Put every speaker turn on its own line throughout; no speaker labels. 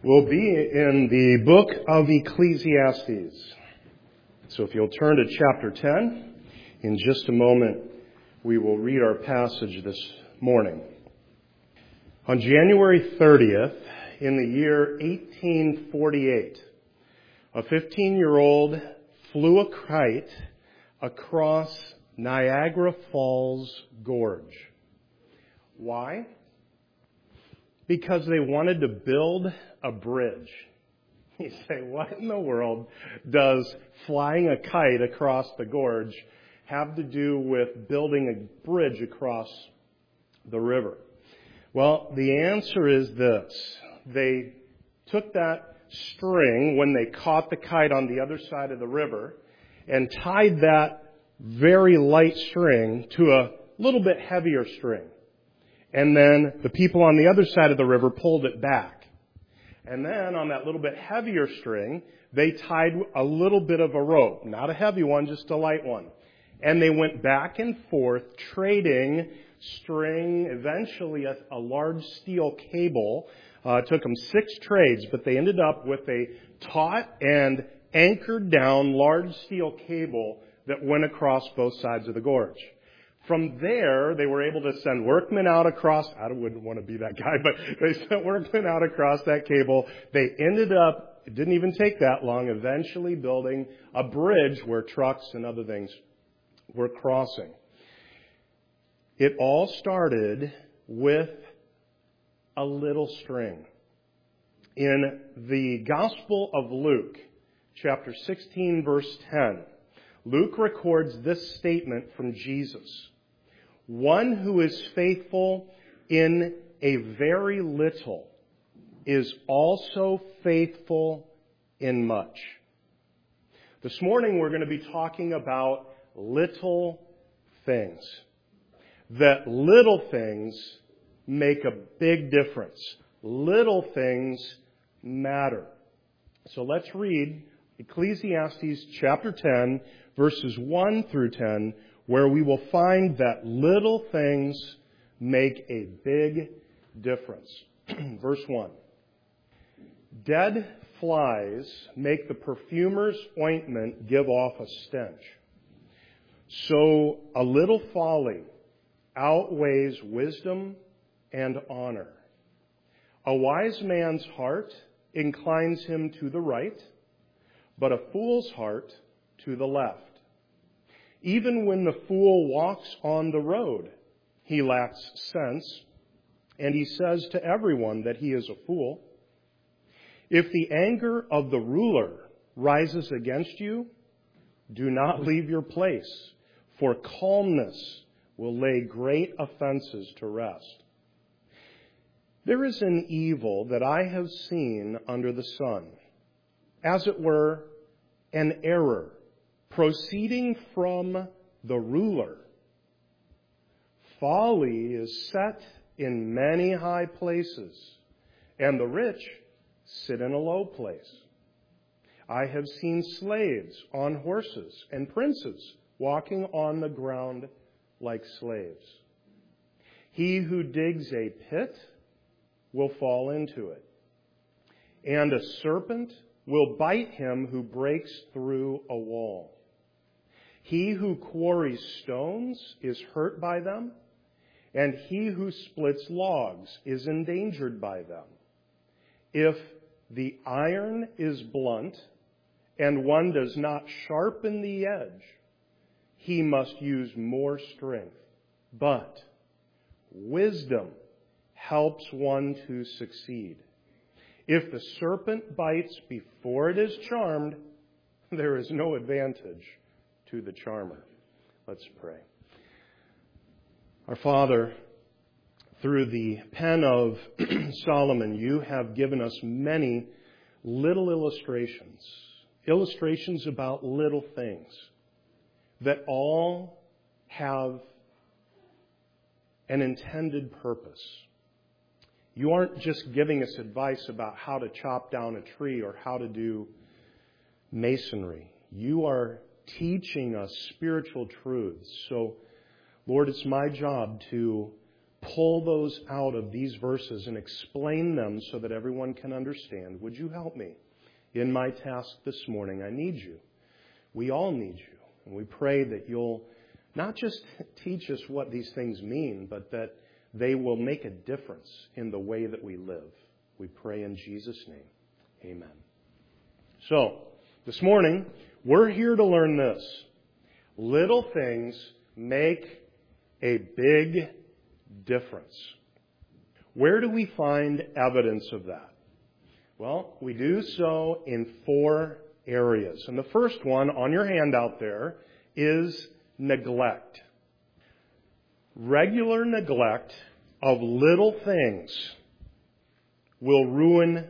We'll be in the book of Ecclesiastes. So if you'll turn to chapter 10, in just a moment we will read our passage this morning. On January 30th, in the year 1848, a 15-year-old flew a kite across Niagara Falls Gorge. Why? Because they wanted to build a bridge. You say, what in the world does flying a kite across the gorge have to do with building a bridge across the river? Well, the answer is this. They took that string when they caught the kite on the other side of the river and tied that very light string to a little bit heavier string. And then the people on the other side of the river pulled it back. And then on that little bit heavier string, they tied a little bit of a rope. Not a heavy one, just a light one. And they went back and forth trading string, eventually a large steel cable. It took them 6 trades, but they ended up with a taut and anchored down large steel cable that went across both sides of the gorge. From there, they were able to send workmen out across. I wouldn't want to be that guy, but they sent workmen out across that cable. They ended up, it didn't even take that long, eventually building a bridge where trucks and other things were crossing. It all started with a little string. In the Gospel of Luke, chapter 16, verse 10, Luke records this statement from Jesus. One who is faithful in a very little is also faithful in much. This morning we're going to be talking about little things. That little things make a big difference. Little things matter. So let's read Ecclesiastes chapter 10, verses 1 through 10, where we will find that little things make a big difference. Verse 1. Dead flies make the perfumer's ointment give off a stench. So a little folly outweighs wisdom and honor. A wise man's heart inclines him to the right, but a fool's heart to the left. Even when the fool walks on the road, he lacks sense, and he says to everyone that he is a fool. If the anger of the ruler rises against you, do not leave your place, for calmness will lay great offenses to rest. There is an evil that I have seen under the sun, as it were, an error proceeding from the ruler. Folly is set in many high places, and the rich sit in a low place. I have seen slaves on horses and princes walking on the ground like slaves. He who digs a pit will fall into it, and a serpent will bite him who breaks through a wall. He who quarries stones is hurt by them, and he who splits logs is endangered by them. If the iron is blunt, and one does not sharpen the edge, he must use more strength. But wisdom helps one to succeed. If the serpent bites before it is charmed, there is no advantage to the charmer. Let's pray. Our Father, through the pen of Solomon, you have given us many little illustrations about little things that all have an intended purpose. You aren't just giving us advice about how to chop down a tree or how to do masonry. You are teaching us spiritual truths. So, Lord, it's my job to pull those out of these verses and explain them so that everyone can understand. Would you help me in my task this morning? I need you. We all need you. And we pray that you'll not just teach us what these things mean, but that they will make a difference in the way that we live. We pray in Jesus' name. Amen. So, this morning, we're here to learn this. Little things make a big difference. Where do we find evidence of that? Well, we do so in 4 areas. And the first one on your handout there is neglect. Regular neglect of little things will ruin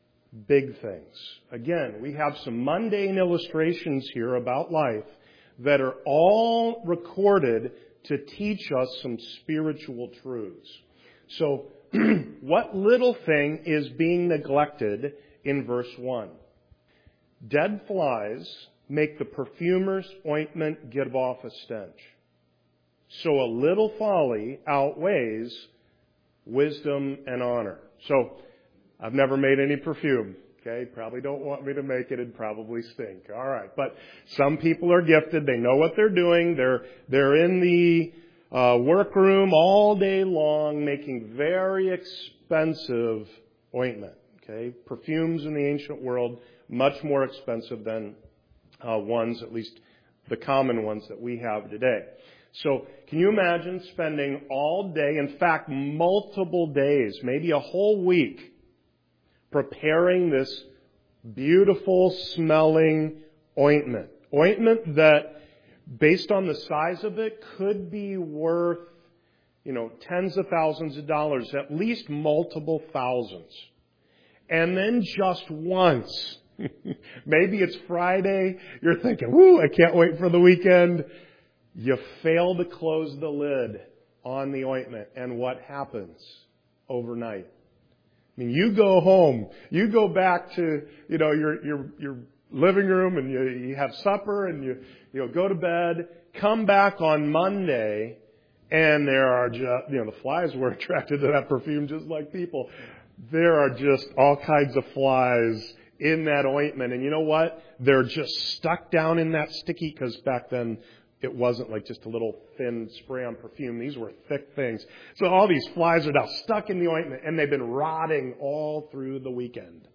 big things. Again, we have some mundane illustrations here about life that are all recorded to teach us some spiritual truths. So, what little thing is being neglected in verse 1? Dead flies make the perfumer's ointment give off a stench. So a little folly outweighs wisdom and honor. So, I've never made any perfume. Okay, probably don't want me to make it. It'd probably stink. All right, but some people are gifted. They know what they're doing. They're in the workroom all day long making very expensive ointment. Okay, perfumes in the ancient world much more expensive than ones, at least the common ones that we have today. So, can you imagine spending all day, in fact, multiple days, maybe a whole week, preparing this beautiful smelling ointment. Ointment that, based on the size of it, could be worth, tens of thousands of dollars, at least multiple thousands. And then just once, maybe it's Friday, you're thinking, woo, I can't wait for the weekend. You fail to close the lid on the ointment. And what happens overnight? I mean, you go home, you go back to, your living room and you have supper and you go to bed, come back on Monday, and there are just, the flies were attracted to that perfume just like people. There are just all kinds of flies in that ointment. And you know what? They're just stuck down in that sticky, because back then it wasn't like just a little thin spray on perfume. These were thick things. So all these flies are now stuck in the ointment, and they've been rotting all through the weekend.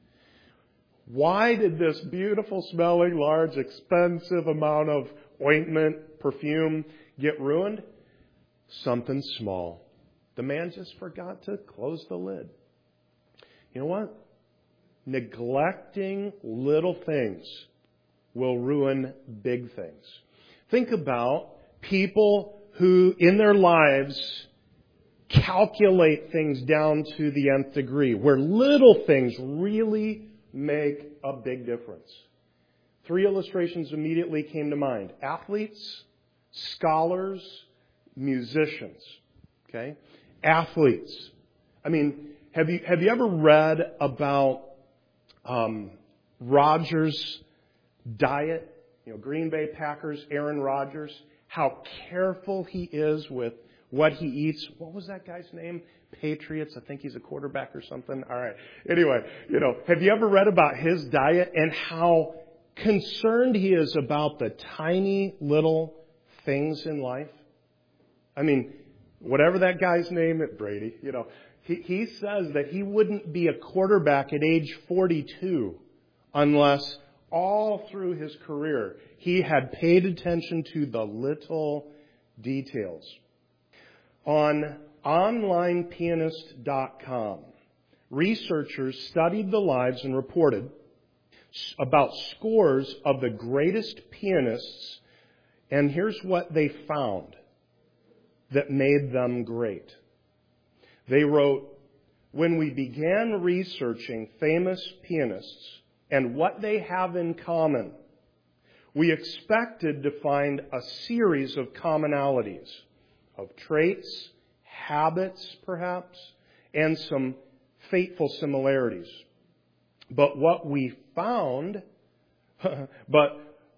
Why did this beautiful smelling, large, expensive amount of ointment, perfume get ruined? Something small. The man just forgot to close the lid. You know what? Neglecting little things will ruin big things. Think about people who, in their lives, calculate things down to the nth degree, where little things really make a big difference. 3 illustrations immediately came to mind. Athletes, scholars, musicians. Okay? Athletes. I mean, have you ever read about Rodgers' diet? Green Bay Packers, Aaron Rodgers, how careful he is with what he eats. What was that guy's name? Patriots. I think he's a quarterback or something. All right. Anyway, have you ever read about his diet and how concerned he is about the tiny little things in life? I mean, whatever that guy's name is, Brady, he says that he wouldn't be a quarterback at age 42 unless all through his career he had paid attention to the little details. On onlinepianist.com, researchers studied the lives and reported about scores of the greatest pianists, and here's what they found that made them great. They wrote, when we began researching famous pianists and what they have in common, we expected to find a series of commonalities, of traits, habits perhaps, and some fateful similarities. But we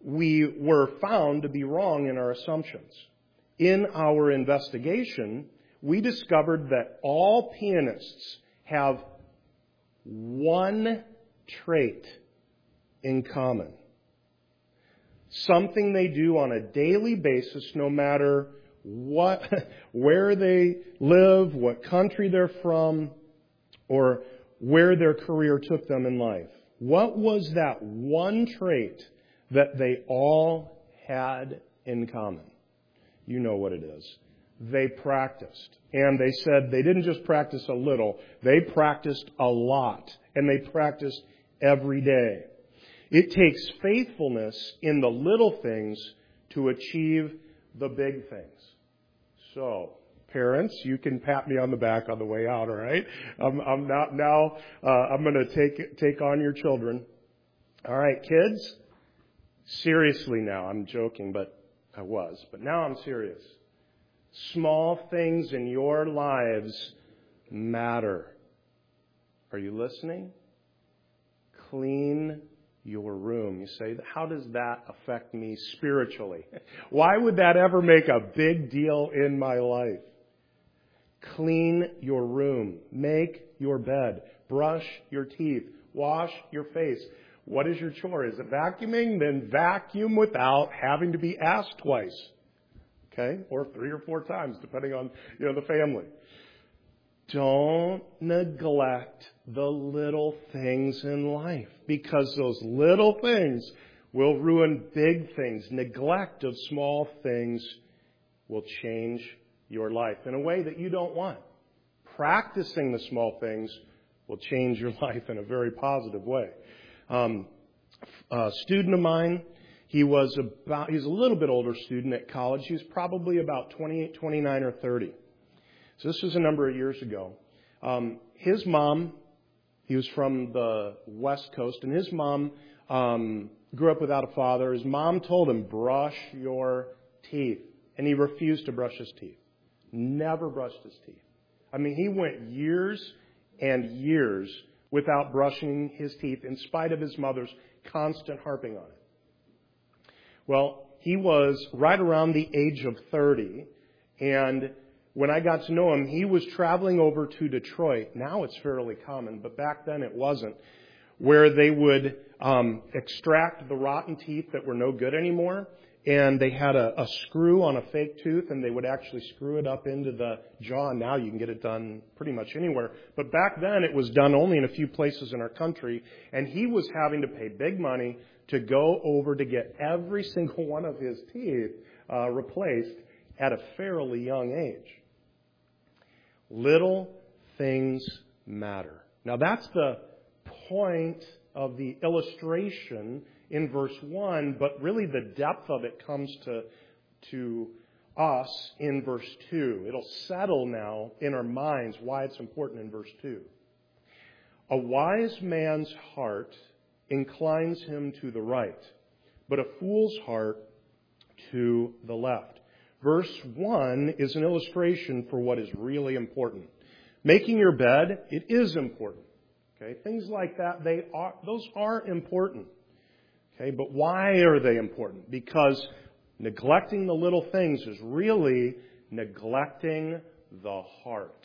were found to be wrong in our assumptions. In our investigation, we discovered that all pianists have one trait in common. Something they do on a daily basis, no matter where they live, what country they're from, or where their career took them in life. What was that one trait that they all had in common? You know what it is. They practiced. And they said they didn't just practice a little, they practiced a lot. And they practiced every day. It takes faithfulness in the little things to achieve the big things. So, parents, you can pat me on the back on the way out, all right? I'm going to take on your children. All right, kids? Seriously now, I'm joking, but I was. But now I'm serious. Small things in your lives matter. Are you listening? Clean your room. You say, how does that affect me spiritually? Why would that ever make a big deal in my life? Clean your room. Make your bed. Brush your teeth. Wash your face. What is your chore? Is it vacuuming? Then vacuum without having to be asked twice. Okay? Or 3 or 4 times, depending on, the family. Don't neglect the little things in life, because those little things will ruin big things. Neglect of small things will change your life in a way that you don't want. Practicing the small things will change your life in a very positive way. A student of mine, he's a little bit older student at college. He was probably about 28, 29, or 30. So this was a number of years ago. His mom, he was from the West Coast, and his mom grew up without a father. His mom told him, brush your teeth. And he refused to brush his teeth. Never brushed his teeth. I mean, he went years and years without brushing his teeth in spite of his mother's constant harping on it. Well, he was right around the age of 30, and when I got to know him, he was traveling over to Detroit. Now it's fairly common, but back then it wasn't, where they would extract the rotten teeth that were no good anymore, and they had a screw on a fake tooth, and they would actually screw it up into the jaw. Now you can get it done pretty much anywhere. But back then it was done only in a few places in our country, and he was having to pay big money to go over to get every single one of his teeth replaced at a fairly young age. Little things matter. Now that's the point of the illustration in verse 1, but really the depth of it comes to us in verse 2. It'll settle now in our minds why it's important in verse 2. A wise man's heart inclines him to the right, but a fool's heart to the left. Verse 1 is an illustration for what is really important. Making your bed, it is important. Okay, things like that, those are important. Okay, but why are they important? Because neglecting the little things is really neglecting the heart.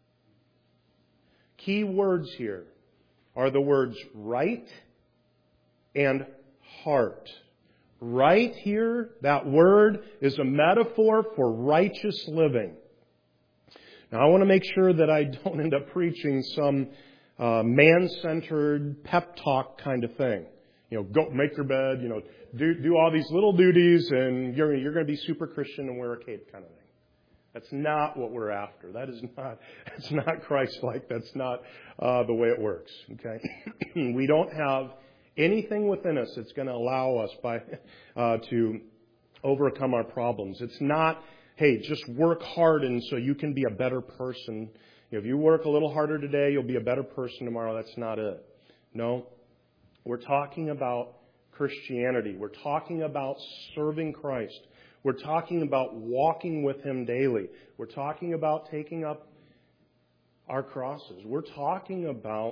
Key words here are the words right and heart. Right here, that word is a metaphor for righteous living. Now, I want to make sure that I don't end up preaching some man-centered pep talk kind of thing. Go make your bed, do all these little duties, and you're going to be super Christian and wear a cape kind of thing. That's not what we're after. It's not Christ-like. That's not the way it works. Okay, we don't have anything within us that's going to allow us to overcome our problems. It's not, hey, just work hard and so you can be a better person. If you work a little harder today, you'll be a better person tomorrow. That's not it. No, we're talking about Christianity. We're talking about serving Christ. We're talking about walking with Him daily. We're talking about taking up our crosses. We're talking about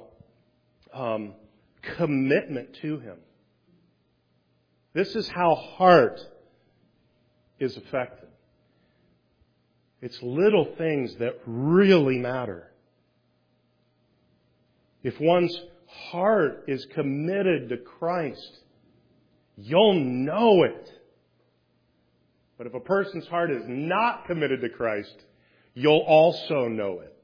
commitment to Him. This is how heart is affected. It's little things that really matter. If one's heart is committed to Christ, you'll know it. But if a person's heart is not committed to Christ, you'll also know it.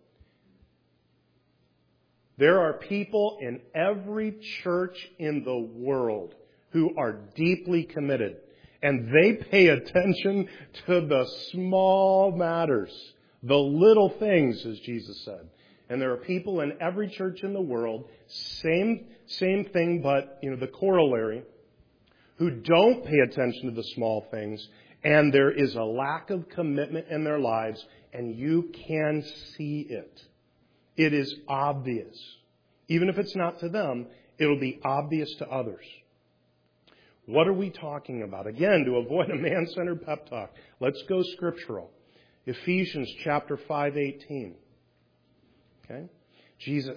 There are people in every church in the world who are deeply committed, and they pay attention to the small matters, the little things, as Jesus said. And there are people in every church in the world, same thing, but the corollary, who don't pay attention to the small things, and there is a lack of commitment in their lives, and you can see it. It is obvious. Even if it's not to them, it'll be obvious to others. What are we talking about? Again, to avoid a man-centered pep talk, let's go scriptural. Ephesians chapter 5:18. Okay? Jesus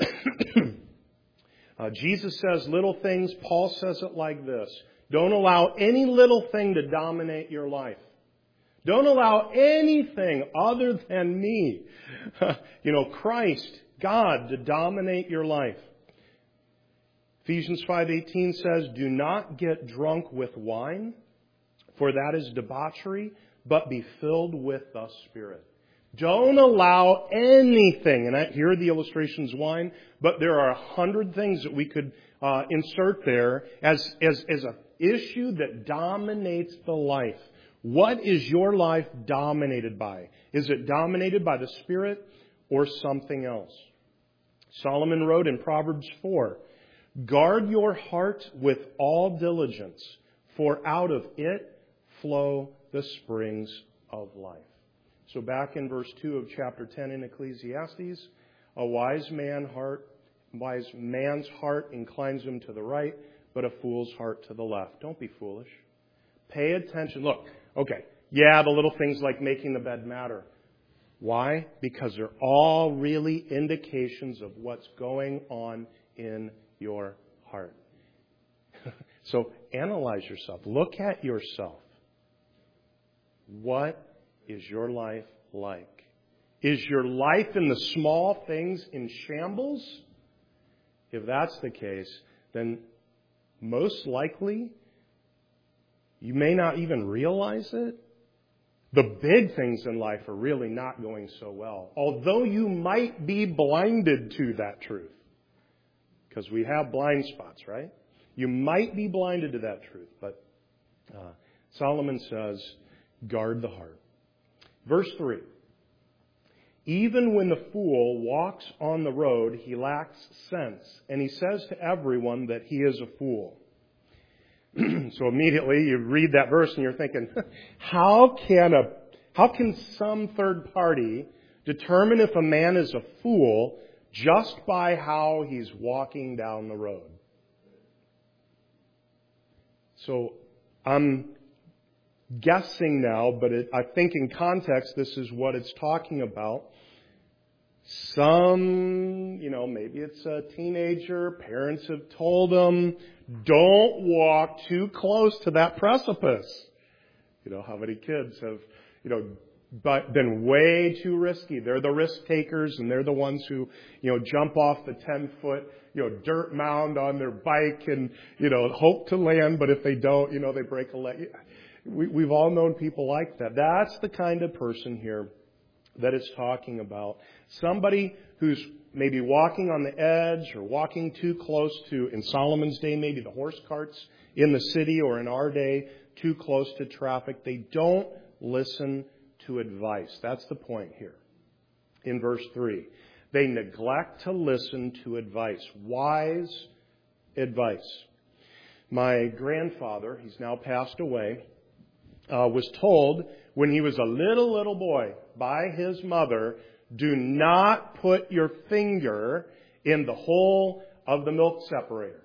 says little things. Paul says it like this. Don't allow any little thing to dominate your life. Don't allow anything other than me, Christ, God, to dominate your life. Ephesians 5:18 says, do not get drunk with wine, for that is debauchery, but be filled with the Spirit. Don't allow anything, and here are the illustrations wine, but there are 100 things that we could insert there as an issue that dominates the life. What is your life dominated by? Is it dominated by the Spirit or something else? Solomon wrote in Proverbs 4, guard your heart with all diligence, for out of it flow the springs of life. So back in verse 2 of chapter 10 in Ecclesiastes, a wise man's heart inclines him to the right, but a fool's heart to the left. Don't be foolish. Pay attention. Look, okay, yeah, the little things like making the bed matter. Why? Because they're all really indications of what's going on in your heart. So analyze yourself. Look at yourself. What is your life like? Is your life in the small things in shambles? If that's the case, then most likely you may not even realize it. The big things in life are really not going so well. Although you might be blinded to that truth. Because we have blind spots, right? You might be blinded to that truth. But Solomon says, guard the heart. Verse 3. Even when the fool walks on the road, he lacks sense. And he says to everyone that he is a fool. So immediately you read that verse and you're thinking, how can some third party determine if a man is a fool just by how he's walking down the road? So I'm guessing now, but I think in context this is what it's talking about. Maybe it's a teenager, parents have told them, don't walk too close to that precipice. How many kids have, but been way too risky. They're the risk takers, and they're the ones who, jump off the 10-foot, dirt mound on their bike and, hope to land, but if they don't, they break a leg. We've all known people like that. That's the kind of person here that it's talking about. Somebody who's maybe walking on the edge or walking too close to, in Solomon's day, maybe the horse carts in the city, or in our day, too close to traffic. They don't listen to advice. That's the point here. In verse 3, they neglect to listen to advice. Wise advice. My grandfather, he's now passed away, was told when he was a little boy by his mother, do not put your finger in the hole of the milk separator.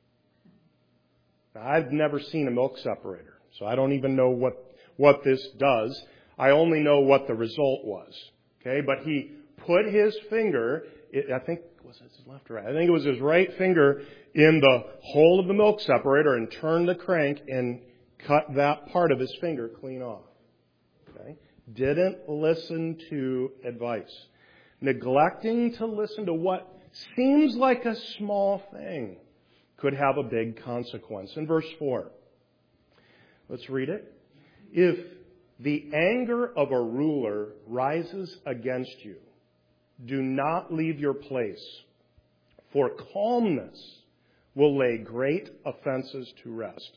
Now, I've never seen a milk separator, so I don't even know what this does. I only know what the result was. Okay, but he put his finger, I think, was it his left or right? I think it was his right finger in the hole of the milk separator and turned the crank and cut that part of his finger clean off. Okay? didn't listen to advice. Neglecting to listen to what seems like a small thing could have a big consequence. In verse 4, let's read it. If the anger of a ruler rises against you, do not leave your place, for calmness will lay great offenses to rest.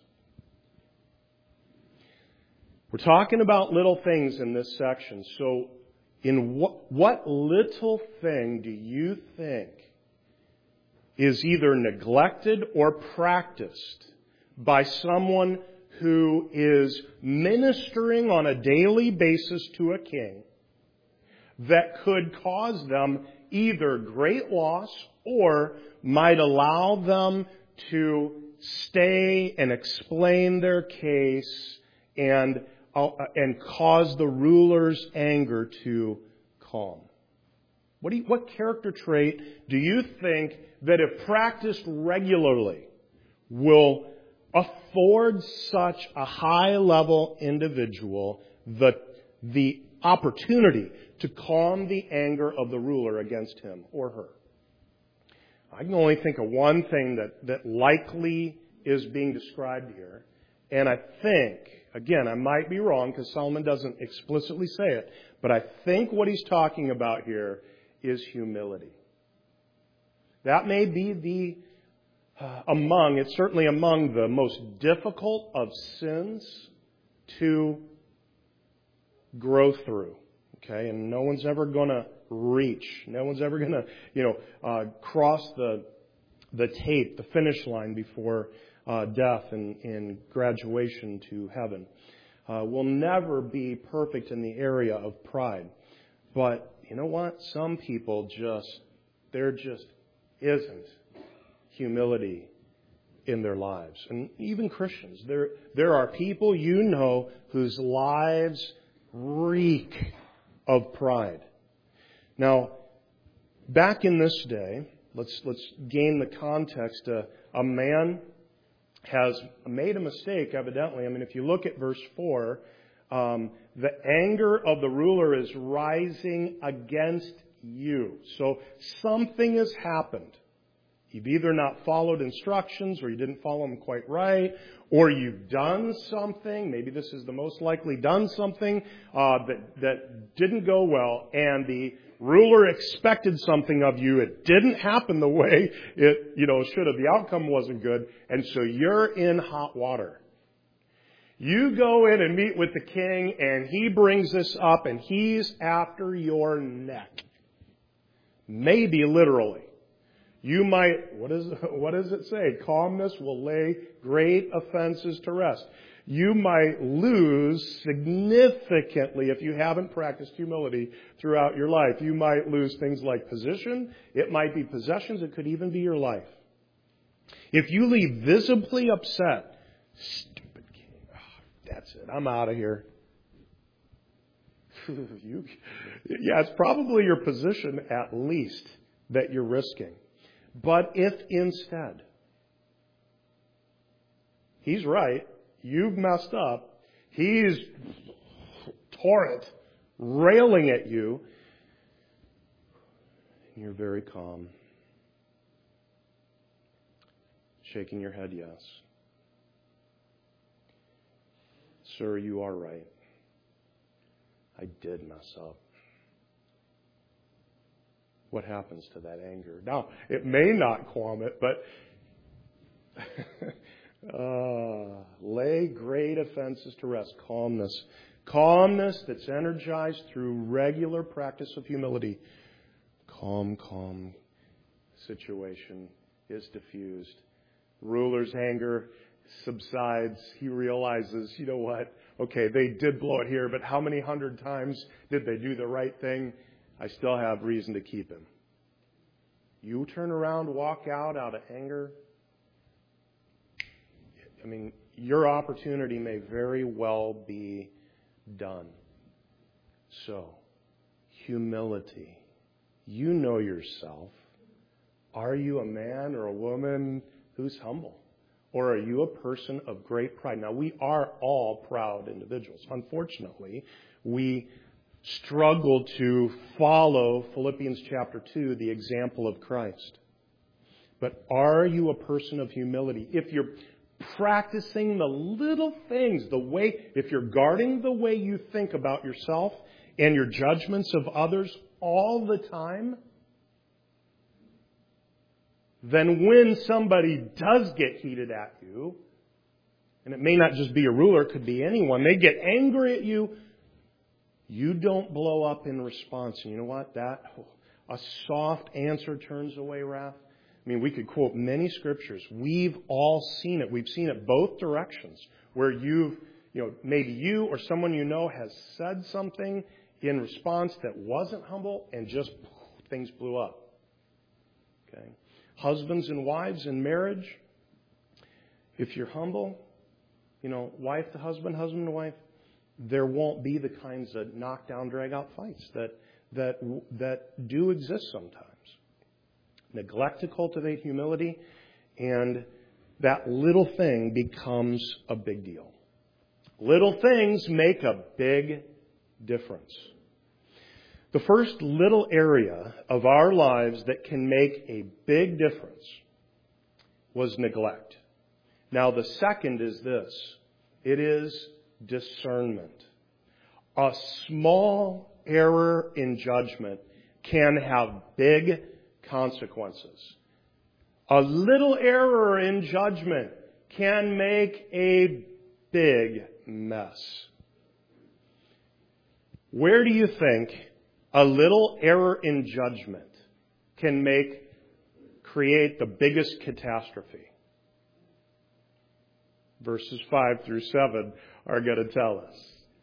We're talking about little things in this section. So, in what little thing do you think is either neglected or practiced by someone who is ministering on a daily basis to a king that could cause them either great loss or might allow them to stay and explain their case and cause the ruler's anger to calm? What character trait do you think that if practiced regularly will afford such a high-level individual the opportunity to calm the anger of the ruler against him or her? I can only think of one thing that likely is being described here. And I think, again, I might be wrong because Solomon doesn't explicitly say it, but I think what he's talking about here is humility. That may be it's certainly among the most difficult of sins to grow through. Okay, and no one's ever going to reach. No one's ever going to, cross the tape, the finish line before death and graduation to heaven. We'll never be perfect in the area of pride. But you know what? Some people there just isn't humility in their lives. And even Christians. There are people you know whose lives reek of pride. Now, back in this day, let's gain the context. A man has made a mistake, evidently. I mean, if you look at verse 4, the anger of the ruler is rising against you. So something has happened. You've either not followed instructions, or you didn't follow them quite right, or you've done something, maybe this is the most likely, done something that didn't go well, and the ruler expected something of you. It didn't happen the way it should have. The outcome wasn't good, and so you're in hot water. You go in and meet with the king, and he brings this up, and he's after your neck. Maybe literally. You might, what does it say? Calmness will lay great offenses to rest. You might lose significantly if you haven't practiced humility throughout your life. You might lose things like position. It might be possessions. It could even be your life. If you leave visibly upset, stupid king, that's it, I'm out of here. It's probably your position at least that you're risking. But if instead, he's right, you've messed up, he's torrent, railing at you, and you're very calm, shaking your head yes. Sir, you are right. I did mess up. What happens to that anger? Now, it may not calm it, but lay great offenses to rest. Calmness. Calmness that's energized through regular practice of humility. Calm situation is diffused. Ruler's anger subsides. He realizes, you know what? Okay, they did blow it here, but how many hundred times did they do the right thing? I still have reason to keep him. You turn around, walk out of anger. I mean, your opportunity may very well be done. So, humility. You know yourself. Are you a man or a woman who's humble? Or are you a person of great pride? Now, we are all proud individuals. Unfortunately, we struggle to follow Philippians chapter 2, the example of Christ. But are you a person of humility? If you're practicing the little things, if you're guarding the way you think about yourself and your judgments of others all the time, then when somebody does get heated at you, and it may not just be a ruler, it could be anyone, they get angry at you, you don't blow up in response. And you know what? A soft answer turns away wrath. I mean, we could quote many scriptures. We've all seen it. We've seen it both directions, where maybe you or someone you know has said something in response that wasn't humble, and just things blew up. Okay? Husbands and wives in marriage, if you're humble, wife to husband, husband to wife, there won't be the kinds of knockdown, drag-out fights that do exist sometimes. Neglect to cultivate humility, and that little thing becomes a big deal. Little things make a big difference. The first little area of our lives that can make a big difference was neglect. Now, the second is this. It is discernment. A small error in judgment can have big consequences. A little error in judgment can make a big mess. Where do you think a little error in judgment can create the biggest catastrophe? Verses 5 through 7 are going to tell us.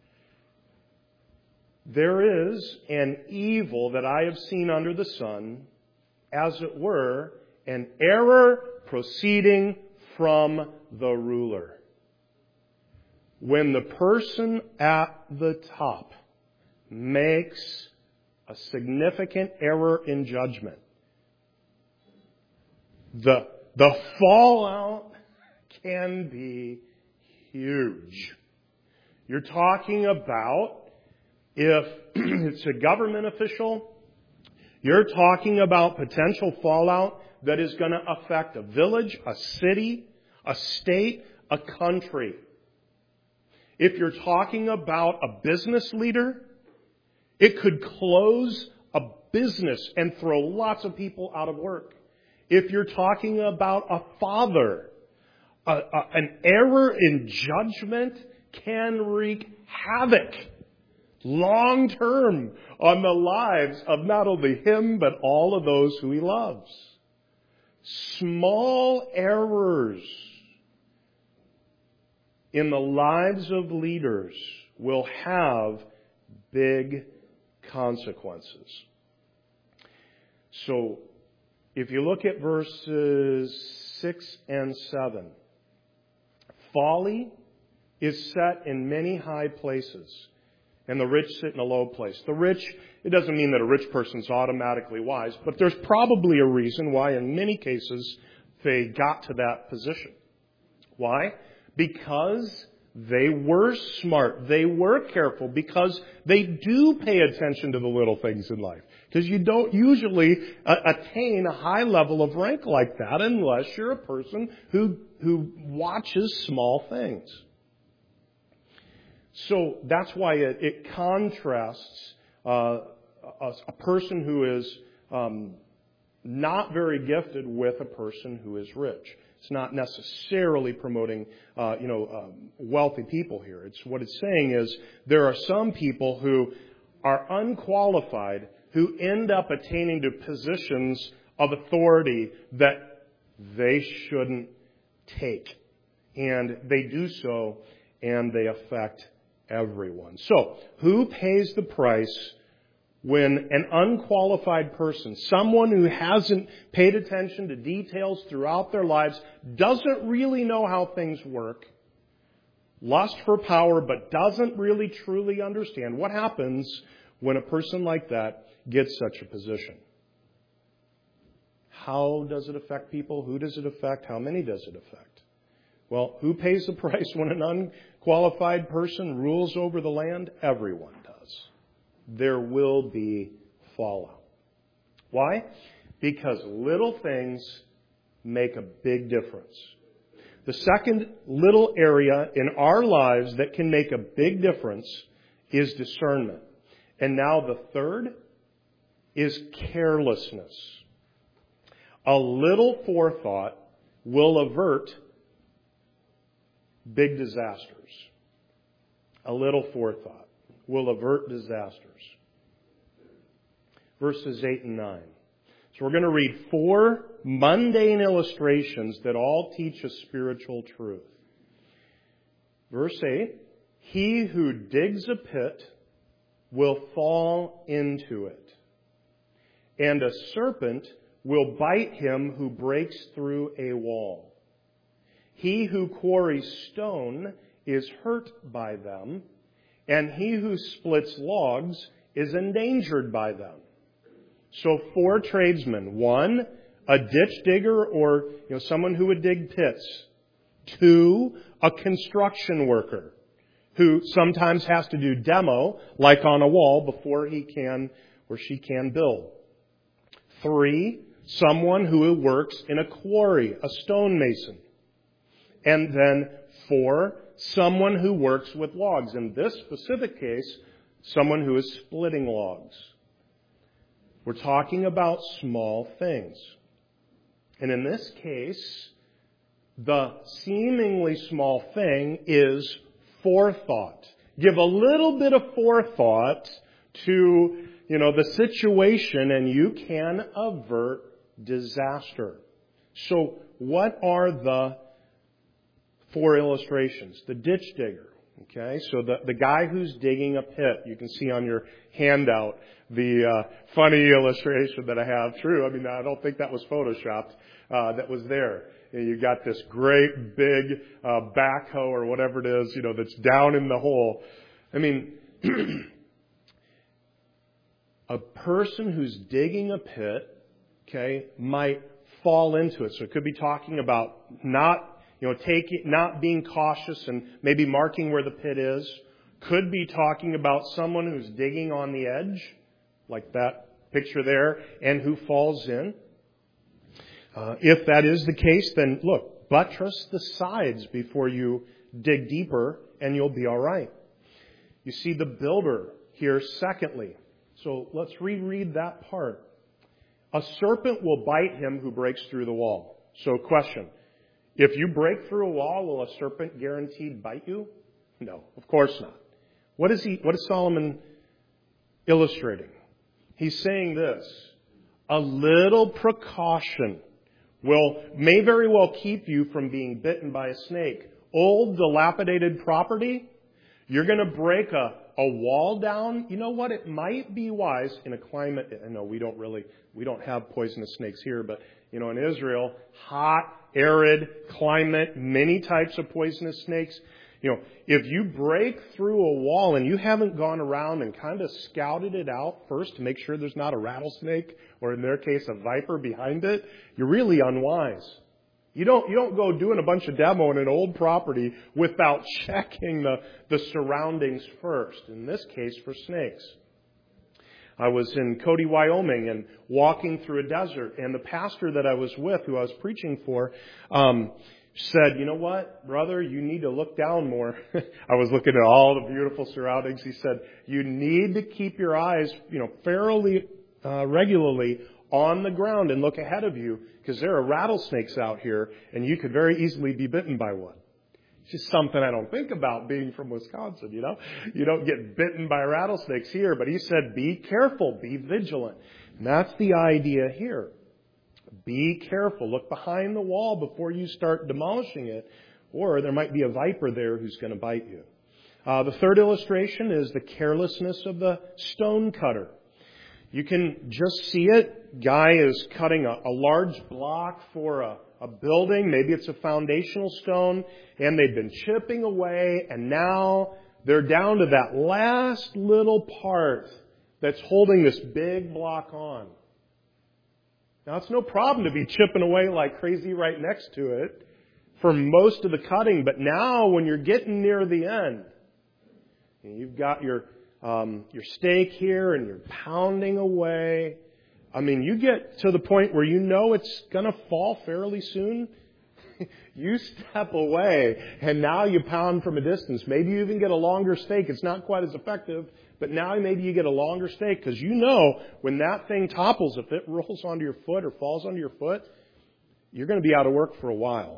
There is an evil that I have seen under the sun, as it were, an error proceeding from the ruler. When the person at the top makes a significant error in judgment, the fallout can be huge. You're talking about, if it's a government official, you're talking about potential fallout that is going to affect a village, a city, a state, a country. If you're talking about a business leader, it could close a business and throw lots of people out of work. If you're talking about a father, an error in judgment can wreak havoc long term on the lives of not only him, but all of those who he loves. Small errors in the lives of leaders will have big consequences. So, if you look at verses 6 and 7, folly is set in many high places, and the rich sit in a low place. The rich, it doesn't mean that a rich person's automatically wise, but there's probably a reason why in many cases they got to that position. Why? Because they were smart. They were careful, because they do pay attention to the little things in life. Because you don't usually attain a high level of rank like that unless you're a person who watches small things. So that's why it contrasts a person who is not very gifted with a person who is rich. It's not necessarily promoting, wealthy people here. What it's saying is there are some people who are unqualified who end up attaining to positions of authority that they shouldn't take. And they do so, and they affect everyone. So, who pays the price when an unqualified person, someone who hasn't paid attention to details throughout their lives, doesn't really know how things work, lust for power, but doesn't really truly understand? What happens when a person like that gets such a position? How does it affect people? Who does it affect? How many does it affect? Well, who pays the price when an unqualified person rules over the land? Everyone does. there will be fallout. Why? Because little things make a big difference. The second little area in our lives that can make a big difference is discernment. And now the third is carelessness. A little forethought will avert big disasters. A little forethought will avert disasters. Verses 8 and 9. So we're going to read 4 mundane illustrations that all teach a spiritual truth. Verse 8, he who digs a pit will fall into it, and a serpent will bite him who breaks through a wall. He who quarries stone is hurt by them, and he who splits logs is endangered by them. So 4 tradesmen. 1, a ditch digger or someone who would dig pits. 2, a construction worker who sometimes has to do demo, like on a wall, before he can or she can build. 3, someone who works in a quarry, a stonemason. And then 4, someone who works with logs. In this specific case, someone who is splitting logs. We're talking about small things. And in this case, the seemingly small thing is forethought. Give a little bit of forethought to, the situation and you can avert disaster. So what are the 4 illustrations? The ditch digger. Okay, so the guy who's digging a pit, you can see on your handout the funny illustration that I have. True, I don't think that was photoshopped. That was there. You got this great big backhoe or whatever it is, that's down in the hole. A person who's digging a pit, okay, might fall into it. So it could be talking about not being cautious and maybe marking where the pit is. Could be talking about someone who's digging on the edge, like that picture there, and who falls in. If that is the case, then look, buttress the sides before you dig deeper, and you'll be all right. You see the builder here, secondly. So let's reread that part. A serpent will bite him who breaks through the wall. So question. If you break through a wall, will a serpent guaranteed bite you? No, of course not. What is Solomon illustrating? He's saying this. A little precaution may very well keep you from being bitten by a snake. Old, dilapidated property, you're going to break a wall down. You know what? It might be wise in a climate. I know we don't have poisonous snakes here, but in Israel, hot, arid climate, many types of poisonous snakes. If you break through a wall and you haven't gone around and kind of scouted it out first to make sure there's not a rattlesnake or in their case a viper behind it, you're really unwise. You don't go doing a bunch of demo in an old property without checking the surroundings first. In this case, for snakes. I was in Cody, Wyoming, and walking through a desert, and the pastor that I was with, who I was preaching for, said, "You know what, brother, you need to look down more." I was looking at all the beautiful surroundings. He said, "You need to keep your eyes, fairly regularly on the ground and look ahead of you, because there are rattlesnakes out here, and you could very easily be bitten by one." It's just something I don't think about being from Wisconsin, You don't get bitten by rattlesnakes here. But he said, be careful, be vigilant. And that's the idea here. Be careful. Look behind the wall before you start demolishing it, or there might be a viper there who's going to bite you. The third illustration is the carelessness of the stone cutter. You can just see it. Guy is cutting a large block for a building. Maybe it's a foundational stone, and they've been chipping away, and now they're down to that last little part that's holding this big block on. Now, it's no problem to be chipping away like crazy right next to it for most of the cutting, but now when you're getting near the end, you've got your your steak here and you're pounding away. I mean, you get to the point where you know it's going to fall fairly soon. You step away and now you pound from a distance. Maybe you even get a longer steak. It's not quite as effective, but now maybe you get a longer steak because you know when that thing topples, if it rolls onto your foot or falls onto your foot, you're going to be out of work for a while.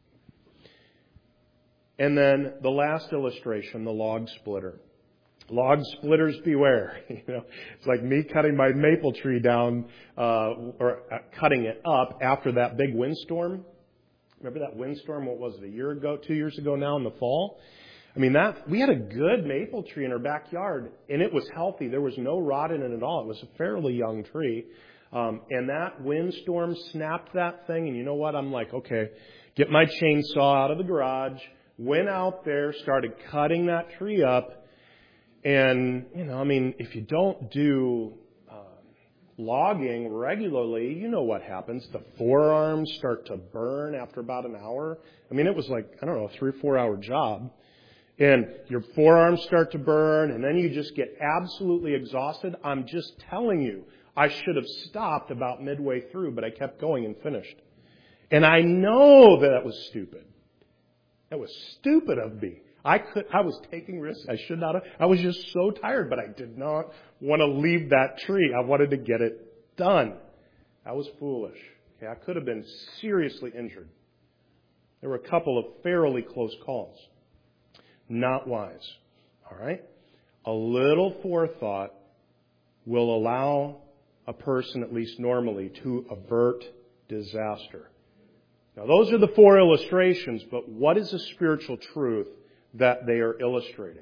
And then the last illustration, the log splitter. Log splitters beware. It's like me cutting my maple tree down or cutting it up after that big windstorm. Remember that windstorm? What was it? A year ago, 2 years ago now in the fall? I mean, we had a good maple tree in our backyard, and it was healthy. There was no rot in it at all. It was a fairly young tree. And that windstorm snapped that thing. And you know what? I'm like, okay, get my chainsaw out of the garage, went out there, started cutting that tree up. And, if you don't do logging regularly, you know what happens. The forearms start to burn after about an hour. It was like, a 3 or 4 hour job. And your forearms start to burn, and then you just get absolutely exhausted. I'm just telling you, I should have stopped about midway through, but I kept going and finished. And I know that was stupid. That was stupid of me. I was taking risks. I should not have. I was just so tired, but I did not want to leave that tree. I wanted to get it done. I was foolish. Okay, I could have been seriously injured. There were a couple of fairly close calls. Not wise. All right? A little forethought will allow a person, at least normally, to avert disaster. Now, those are the 4 illustrations, but what is the spiritual truth that they are illustrating?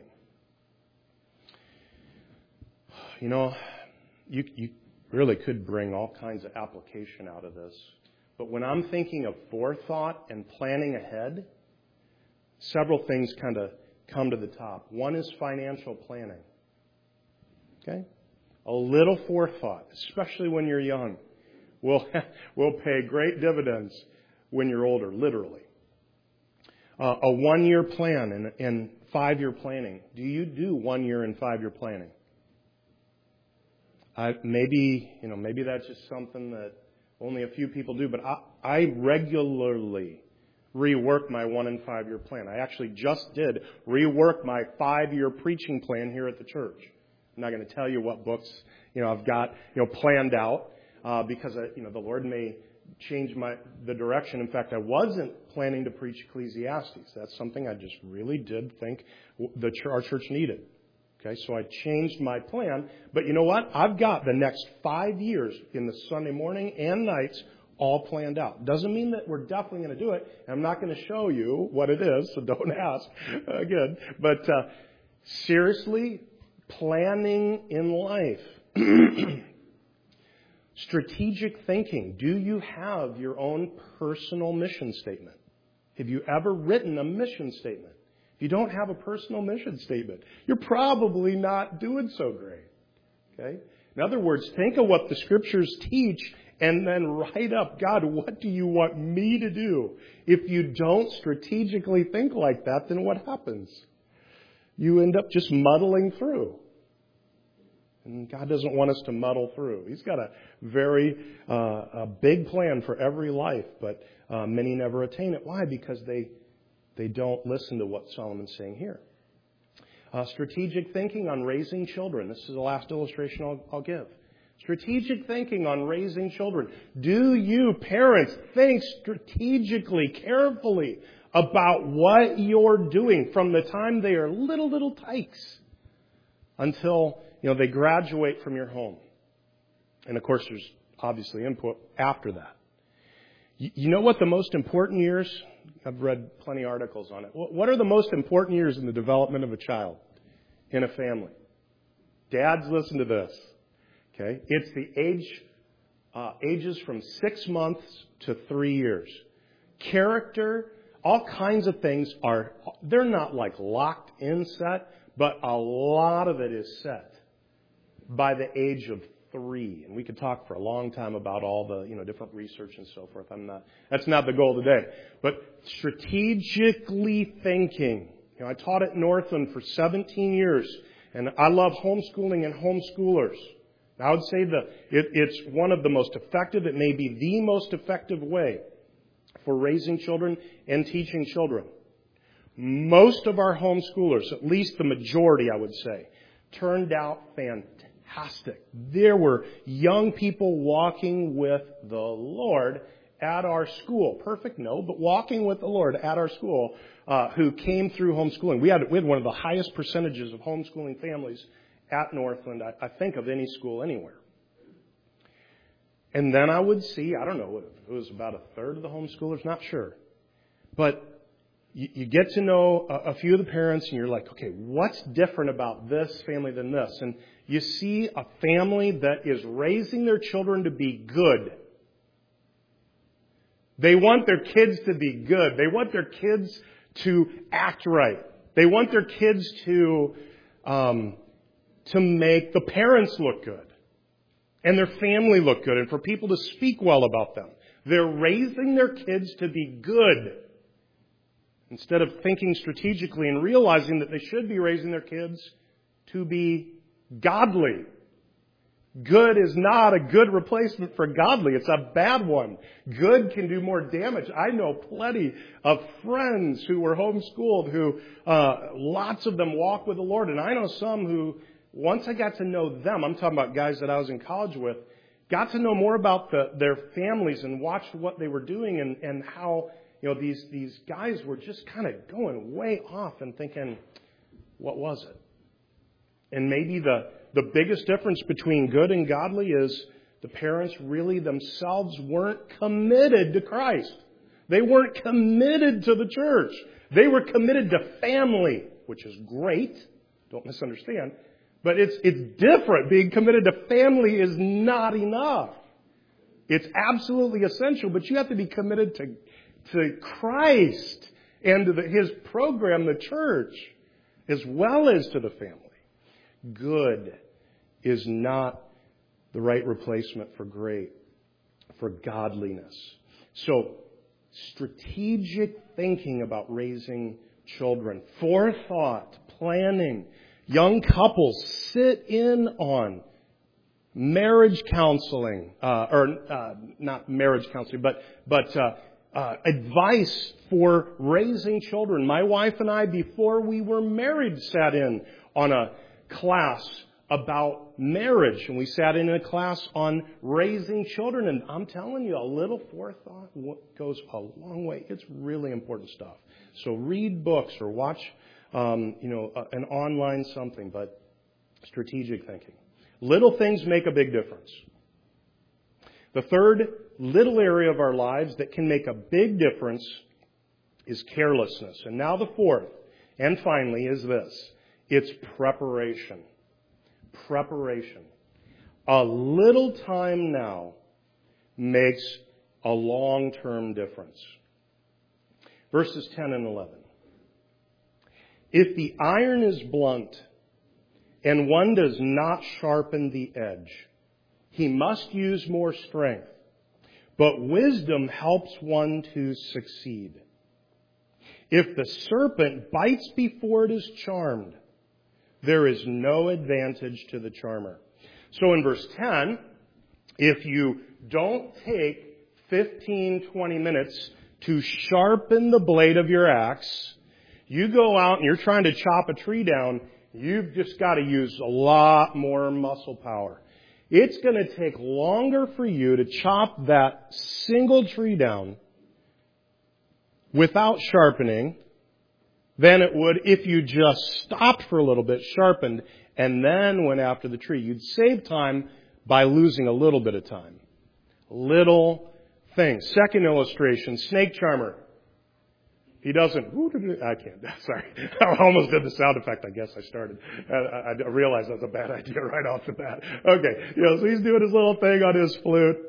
You really could bring all kinds of application out of this. But when I'm thinking of forethought and planning ahead, several things kind of come to the top. One is financial planning. Okay? A little forethought, especially when you're young, will pay great dividends when you're older, literally. A 1-year plan and 5-year planning. Do you do 1 year and 5-year planning? Maybe that's just something that only a few people do, but I regularly rework my 1 and 5-year plan. I actually just did rework my 5-year preaching plan here at the church. I'm not going to tell you what books I've got planned out because the Lord may change the direction. In fact, I wasn't planning to preach Ecclesiastes. That's something I just really did think our church needed. Okay, so I changed my plan. But you know what? I've got the next 5 years in the Sunday morning and nights all planned out. Doesn't mean that we're definitely going to do it. I'm not going to show you what it is, so don't ask again. But seriously, planning in life. Strategic thinking. Do you have your own personal mission statement? Have you ever written a mission statement? If you don't have a personal mission statement, you're probably not doing so great. Okay? In other words, think of what the Scriptures teach and then write up, God, what do you want me to do? If you don't strategically think like that, then what happens? You end up just muddling through. And God doesn't want us to muddle through. He's got a very a big plan for every life, but many never attain it. Why? Because they don't listen to what Solomon's saying here. Strategic thinking on raising children. This is the last illustration I'll give. Strategic thinking on raising children. Do you, parents, think strategically, carefully about what you're doing from the time they are little tykes until they graduate from your home? And of course, there's obviously input after that. You know what the most important years? I've read plenty of articles on it. What are the most important years in the development of a child in a family? Dads, listen to this. Okay, it's the ages from 6 months to 3 years. Character, all kinds of things they're not like locked in set, but a lot of it is set by the age of 3. And we could talk for a long time about all the different research and so forth. That's not the goal today. But strategically thinking. I taught at Northland for 17 years. And I love homeschooling and homeschoolers. I would say that it's one of the most effective, it may be the most effective way for raising children and teaching children. Most of our homeschoolers, at least the majority I would say, turned out fantastic. There were young people walking with the Lord at our school. Perfect? No, but walking with the Lord at our school who came through homeschooling. We had one of the highest percentages of homeschooling families at Northland, I think, of any school anywhere. And then I would see, I don't know, it was about a third of the homeschoolers, not sure. But you get to know a few of the parents and you're like, okay, what's different about this family than this? And you see a family that is raising their children to be good. They want their kids to be good. They want their kids to act right. They want their kids to make the parents look good and their family look good and for people to speak well about them. They're raising their kids to be good instead of thinking strategically and realizing that they should be raising their kids to be godly. Good is not a good replacement for godly. It's a bad one. Good can do more damage. I know plenty of friends who were homeschooled who, lots of them walk with the Lord. And I know some who, once I got to know them, I'm talking about guys that I was in college with, got to know more about their families and watched what they were doing and how, these guys were just kind of going way off and thinking, what was it? And maybe the biggest difference between good and godly is the parents really themselves weren't committed to Christ. They weren't committed to the church. They were committed to family, which is great. Don't misunderstand. But it's different. Being committed to family is not enough. It's absolutely essential, but you have to be committed to Christ and to His program, the church, as well as to the family. Good is not the right replacement for great, for godliness. So, strategic thinking about raising children, forethought, planning. Young couples sit in on marriage counseling, not marriage counseling, but advice for raising children. My wife and I, before we were married, sat in on a class about marriage, and we sat in a class on raising children, and I'm telling you, a little forethought goes a long way. It's really important stuff. So read books or watch an online something, but strategic thinking. Little things make a big difference. The third little area of our lives that can make a big difference is carelessness. And now the fourth, and finally, is this. It's preparation. Preparation. A little time now makes a long-term difference. Verses 10 and 11. If the iron is blunt and one does not sharpen the edge, he must use more strength. But wisdom helps one to succeed. If the serpent bites before it is charmed, there is no advantage to the charmer. So in verse 10, if you don't take 15, 20 minutes to sharpen the blade of your axe, you go out and you're trying to chop a tree down, you've just got to use a lot more muscle power. It's going to take longer for you to chop that single tree down without sharpening than it would if you just stopped for a little bit, sharpened, and then went after the tree. You'd save time by losing a little bit of time. Little things. Second illustration, snake charmer. He doesn't, I can't, sorry. I almost did the sound effect, I guess I started. I realized that was a bad idea right off the bat. Okay, so he's doing his little thing on his flute.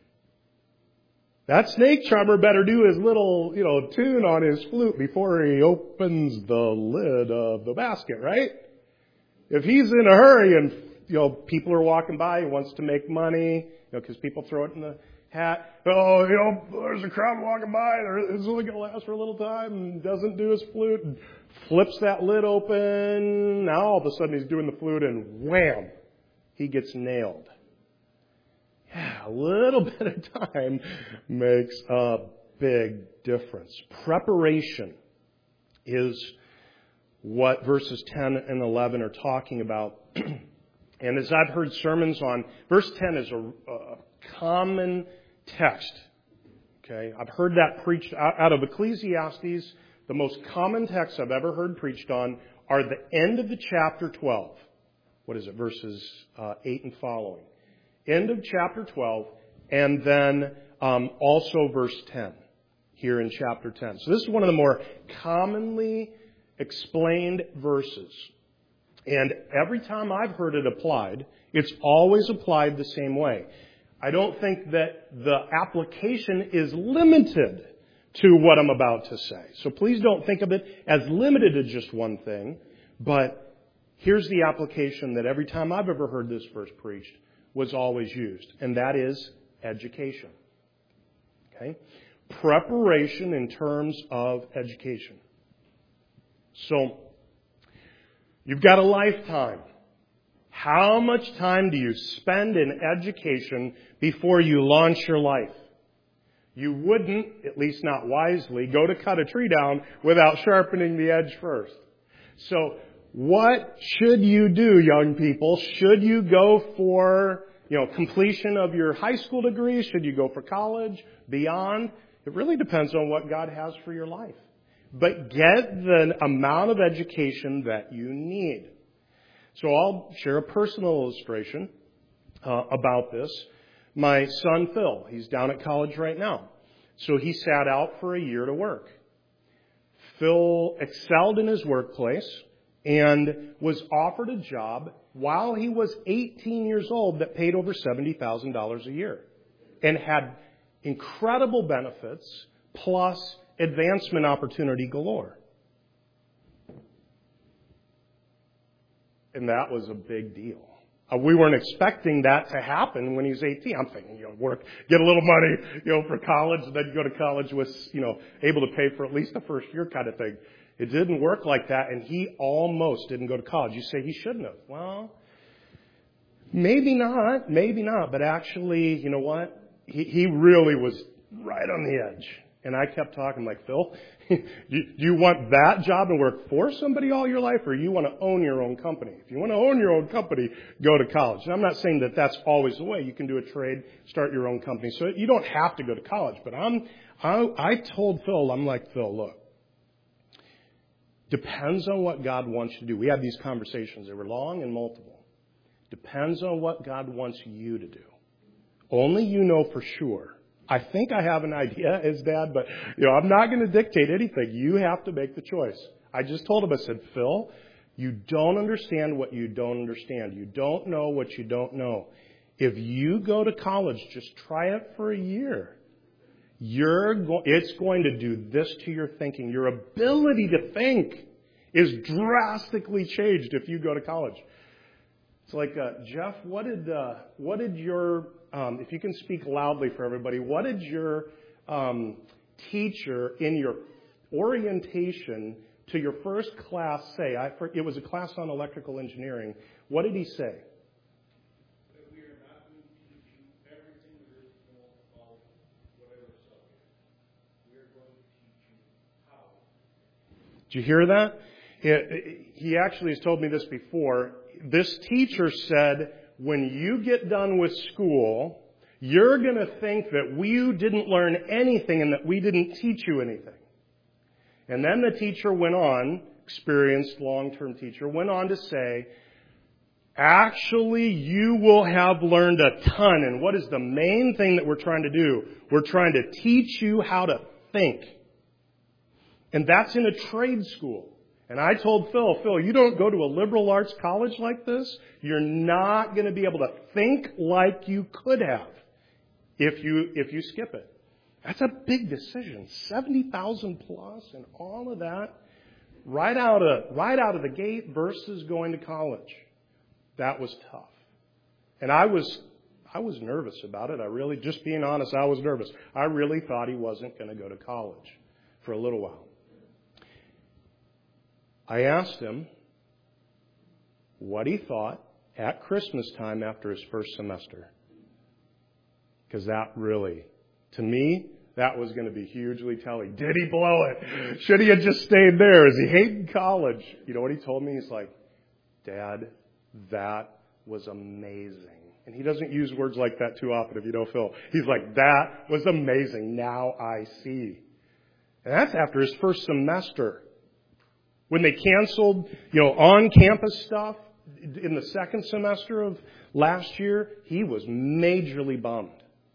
That snake charmer better do his little, tune on his flute before he opens the lid of the basket, right? If he's in a hurry and, people are walking by, he wants to make money, because people throw it hat. Oh, there's a crowd walking by, and it's only going to last for a little time, and doesn't do his flute, and flips that lid open. Now all of a sudden he's doing the flute, and wham, he gets nailed. Yeah, a little bit of time makes a big difference. Preparation is what verses 10 and 11 are talking about. And as I've heard sermons on, verse 10 is a common text. Okay, I've heard that preached out of Ecclesiastes. The most common texts I've ever heard preached on are the end of the chapter 12. What is it? Verses 8 and following. End of chapter 12, and then also verse 10 here in chapter 10. So this is one of the more commonly explained verses. And every time I've heard it applied, it's always applied the same way. I don't think that the application is limited to what I'm about to say. So please don't think of it as limited to just one thing. But here's the application that every time I've ever heard this verse preached was always used. And that is education. Okay? Preparation in terms of education. So, you've got a lifetime. How much time do you spend in education before you launch your life? You wouldn't, at least not wisely, go to cut a tree down without sharpening the edge first. So, what should you do, young people? Should you go for, completion of your high school degree? Should you go for college? Beyond? It really depends on what God has for your life. But get the amount of education that you need. So I'll share a personal illustration about this. My son Phil, he's down at college right now. So he sat out for a year to work. Phil excelled in his workplace and was offered a job while he was 18 years old that paid over $70,000 a year and had incredible benefits plus advancement opportunity galore. And that was a big deal. We weren't expecting that to happen when he was 18. I'm thinking, work, get a little money, for college, and then go to college with, able to pay for at least the first year kind of thing. It didn't work like that, and he almost didn't go to college. You say he shouldn't have. Well, maybe not, but actually, you know what? He really was right on the edge. And I kept talking like, Phil, do you want that job and work for somebody all your life, or you want to own your own company? If you want to own your own company, go to college. And I'm not saying that that's always the way. You can do a trade, start your own company. So you don't have to go to college. But I told Phil, I'm like, Phil, look, depends on what God wants you to do. We had these conversations. They were long and multiple. Depends on what God wants you to do. Only you know for sure. I think I have an idea as dad, but I'm not going to dictate anything. You have to make the choice. I just told him, I said, Phil, you don't understand what you don't understand. You don't know what you don't know. If you go to college, just try it for a year. It's going to do this to your thinking. Your ability to think is drastically changed if you go to college. It's like, Jeff, what did your, if you can speak loudly for everybody, what did your teacher in your orientation to your first class say? It was a class on electrical engineering. What did he say?
That we are not going to teach you everything there is to know about whatever subject. We are going to teach you how.
Did you hear that? He actually has told me this before. This teacher said, when you get done with school, you're going to think that you didn't learn anything and that we didn't teach you anything. And then the teacher went on, experienced long-term teacher, went on to say, actually, you will have learned a ton. And what is the main thing that we're trying to do? We're trying to teach you how to think. And that's in a trade school. And I told Phil, you don't go to a liberal arts college like this, you're not going to be able to think like you could have if you skip it. That's a big decision. 70,000 plus and all of that right out of the gate versus going to college. That was tough. And I was I was nervous about it. Just being honest, I was nervous. I really thought he wasn't going to go to college for a little while. I asked him what he thought at Christmas time after his first semester. Because that really, to me, that was going to be hugely telling. Did he blow it? Should he have just stayed there? Is he hating college? You know what he told me? He's like, Dad, that was amazing. And he doesn't use words like that too often if you know Phil. He's like, that was amazing. Now I see. And that's after his first semester. When they canceled, on-campus stuff in the second semester of last year, he was majorly bummed.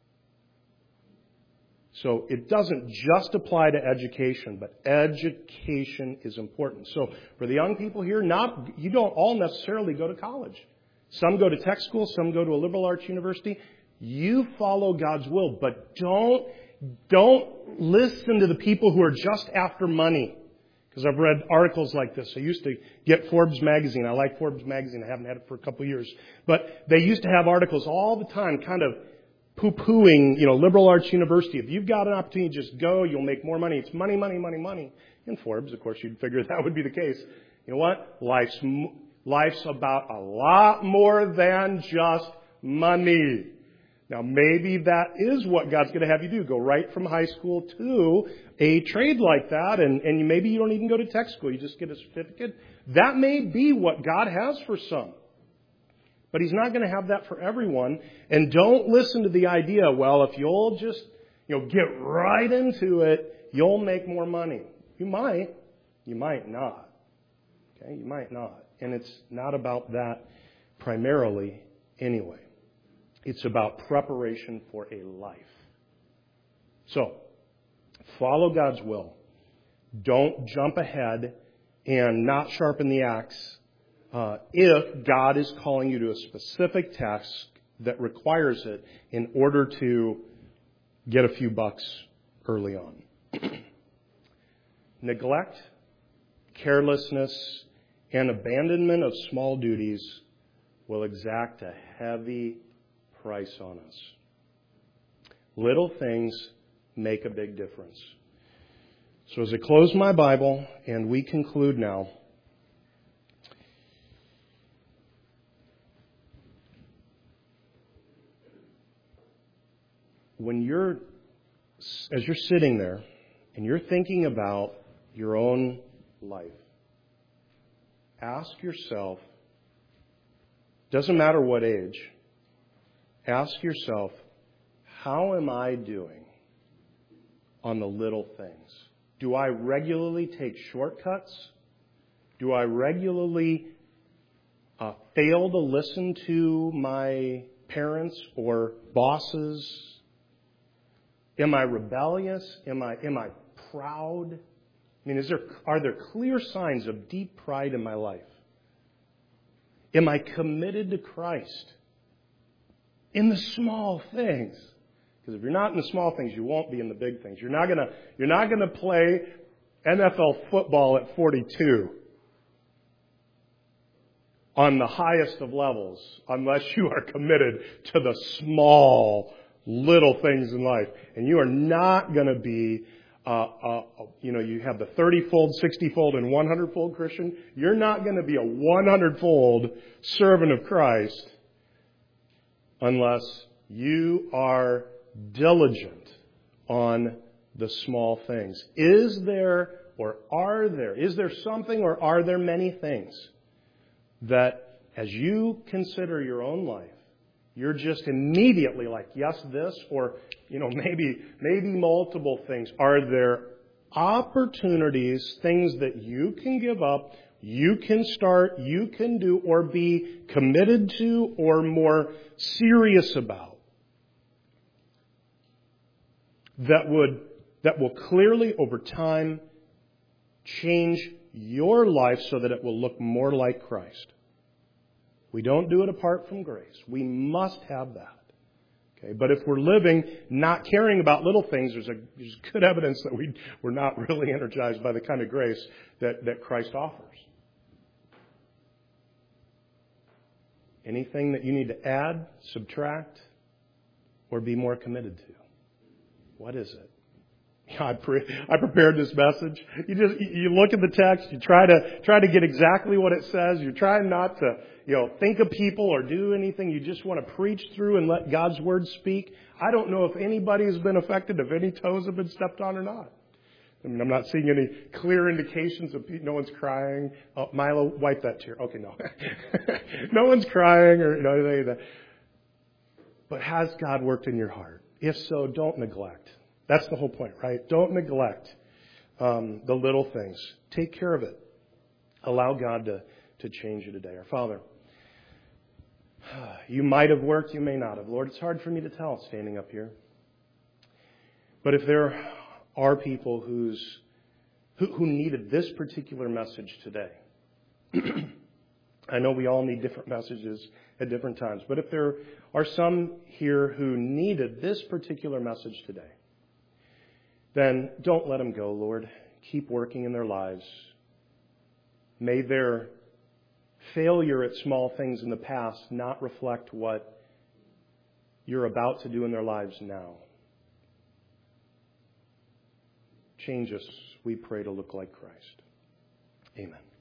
So it doesn't just apply to education, but education is important. So for the young people here, you don't all necessarily go to college. Some go to tech school, some go to a liberal arts university. You follow God's will, but don't listen to the people who are just after money. Because I've read articles like this. I used to get Forbes magazine. I like Forbes magazine. I haven't had it for a couple of years. But they used to have articles all the time kind of poo-pooing, liberal arts university. If you've got an opportunity, just go. You'll make more money. It's money, money, money, money. In Forbes, of course, you'd figure that would be the case. You know what? Life's about a lot more than just money. Now, maybe that is what God's going to have you do. Go right from high school to a trade like that, and maybe you don't even go to tech school. You just get a certificate. That may be what God has for some. But He's not going to have that for everyone. And don't listen to the idea, well, if you'll just, get right into it, you'll make more money. You might. You might not. Okay? You might not. And it's not about that primarily anyway. It's about preparation for a life. So, follow God's will. Don't jump ahead and not sharpen the axe if God is calling you to a specific task that requires it in order to get a few bucks early on. Neglect, carelessness, and abandonment of small duties will exact a heavy price on us. Little things make a big difference. So as I close my Bible and we conclude now, as you're sitting there and you're thinking about your own life, ask yourself, doesn't matter what age, ask yourself, how am I doing on the little things? Do I regularly take shortcuts? Do I regularly fail to listen to my parents or bosses? Am I rebellious? Am I proud? I mean, are there clear signs of deep pride in my life? Am I committed to Christ? In the small things. Because if you're not in the small things, you won't be in the big things. You're not gonna play NFL football at 42 on the highest of levels unless you are committed to the small, little things in life. And you are not going to be, you have the 30-fold, 60-fold, and 100-fold Christian. You're not going to be a 100-fold servant of Christ unless you are diligent on the small things. Is there something or are there many things that as you consider your own life, you're just immediately like, yes, this, or, maybe multiple things. Are there opportunities, things that you can give up, you can start, you can do, or be committed to, or more serious about, that will clearly over time change your life so that it will look more like Christ? We don't do it apart from grace. We must have that. Okay? But if we're living not caring about little things, there's good evidence that we're not really energized by the kind of grace that Christ offers. Anything that you need to add, subtract, or be more committed to? What is it? I prepared this message. You look at the text, you try to get exactly what it says. You're trying not to, think of people or do anything. You just want to preach through and let God's word speak. I don't know if anybody has been affected, if any toes have been stepped on or not. I mean, I'm not seeing any clear indications of no one's crying. Oh, Milo, wipe that tear. Okay, no. No one's crying or anything like that. But has God worked in your heart? If so, don't neglect. That's the whole point, right? Don't neglect the little things. Take care of it. Allow God to change you today. Our Father, you might have worked, you may not have. Lord, it's hard for me to tell standing up here. But if there are people who needed this particular message today, I know we all need different messages at different times, but if there are some here who needed this particular message today, then don't let them go, Lord. Keep working in their lives. May their failure at small things in the past not reflect what you're about to do in their lives now. Change us, we pray, to look like Christ. Amen.